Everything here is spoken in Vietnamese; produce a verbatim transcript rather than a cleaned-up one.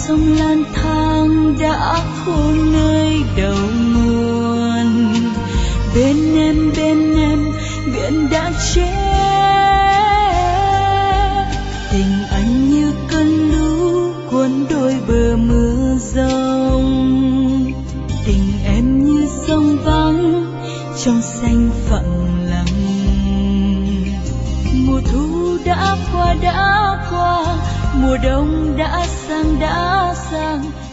sông lang thang đã khô nơi đầu nguồn. Bên em bên em biển đã chết, tình anh như cơn lũ cuốn đôi bờ mưa rông. Tình em như sông vắng trong xanh phẳng lặng. Mùa thu đã qua đã qua, mùa đông đã sang đã sang.